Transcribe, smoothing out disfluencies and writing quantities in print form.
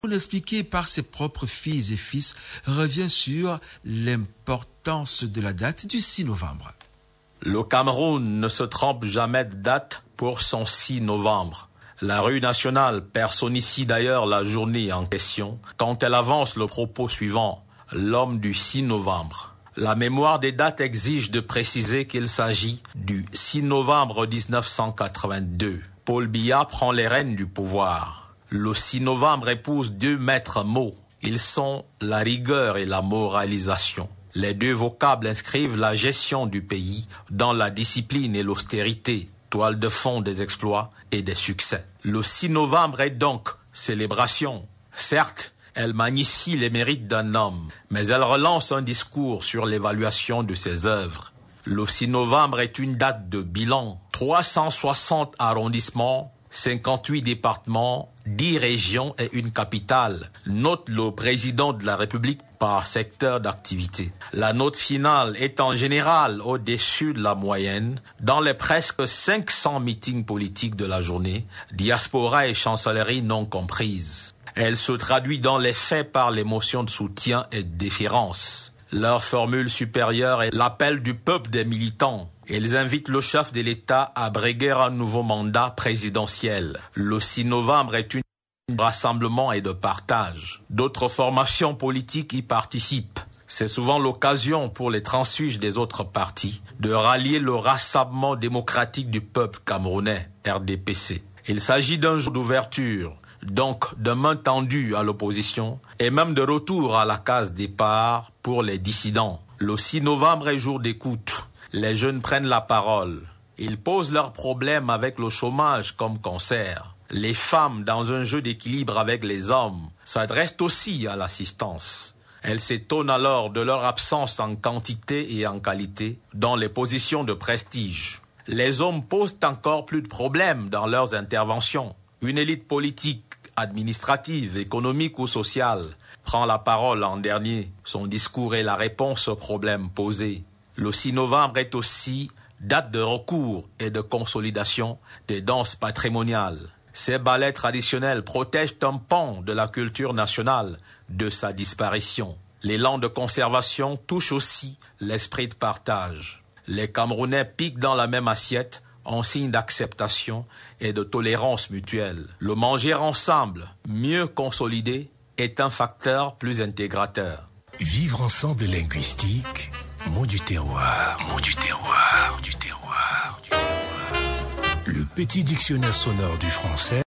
Expliqué par ses propres filles et fils, revient sur l'importance de la date du 6 novembre. Le Cameroun ne se trompe jamais de date pour son 6 novembre. La rue nationale personnifie d'ailleurs la journée en question quand elle avance le propos suivant, l'homme du 6 novembre. La mémoire des dates exige de préciser qu'il s'agit du 6 novembre 1982. Paul Biya prend les rênes du pouvoir. Le 6 novembre épouse deux maîtres mots. Ils sont la rigueur et la moralisation. Les deux vocables inscrivent la gestion du pays dans la discipline et l'austérité, toile de fond des exploits et des succès. Le 6 novembre est donc célébration. Certes, elle magnifie les mérites d'un homme, mais elle relance un discours sur l'évaluation de ses œuvres. Le 6 novembre est une date de bilan. 360 arrondissements, 58 départements, 10 régions et une capitale. Note le président de la République par secteur d'activité. La note finale est en général au-dessus de la moyenne dans les presque 500 meetings politiques de la journée, diaspora et chancellerie non comprises. Elle se traduit dans les faits par l'émotion de soutien et de déférence. Leur formule supérieure est l'appel du peuple des militants. Ils invitent le chef de l'État à briguer un nouveau mandat présidentiel. Le 6 novembre est une rassemblement et de partage. D'autres formations politiques y participent. C'est souvent l'occasion pour les transfuges des autres partis de rallier le Rassemblement démocratique du peuple camerounais, RDPC. Il s'agit d'un jour d'ouverture, donc de main tendue à l'opposition et même de retour à la case départ pour les dissidents. Le 6 novembre est jour d'écoute. Les jeunes prennent la parole. Ils posent leurs problèmes avec le chômage comme cancer. Les femmes, dans un jeu d'équilibre avec les hommes, s'adressent aussi à l'assistance. Elles s'étonnent alors de leur absence en quantité et en qualité dans les positions de prestige. Les hommes posent encore plus de problèmes dans leurs interventions. Une élite politique, administrative, économique ou sociale prend la parole en dernier. Son discours est la réponse aux problèmes posés. Le 6 novembre est aussi date de recours et de consolidation des danses patrimoniales. Ces ballets traditionnels protègent un pan de la culture nationale de sa disparition. L'élan de conservation touche aussi l'esprit de partage. Les Camerounais piquent dans la même assiette en signe d'acceptation et de tolérance mutuelle. Le manger ensemble, mieux consolidé, est un facteur plus intégrateur. Vivre ensemble linguistique, mot du terroir, mot du terroir, du terroir, du terroir. Le petit dictionnaire sonore du français.